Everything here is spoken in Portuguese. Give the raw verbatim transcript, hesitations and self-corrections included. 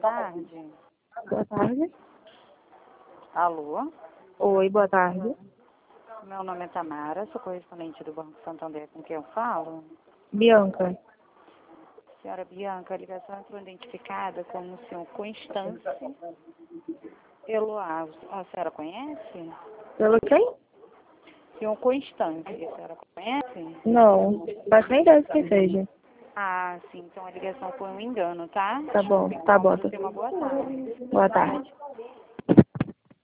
tarde. Boa tarde. Alô? Oi, boa tarde. Meu nome é Tamara, sou correspondente do Banco Santander, com quem eu falo. Bianca. Senhora Bianca, a ligação entrou identificada como o senhor Constância Eloá. A senhora conhece? Pelo quem? Senhor Constância, a senhora conhece? Não, mas nem deve que seja. Ah, sim, então a ligação foi um engano, tá? Tá bom, Desculpe, tá então. bom. Tenha uma boa tarde. Boa tarde.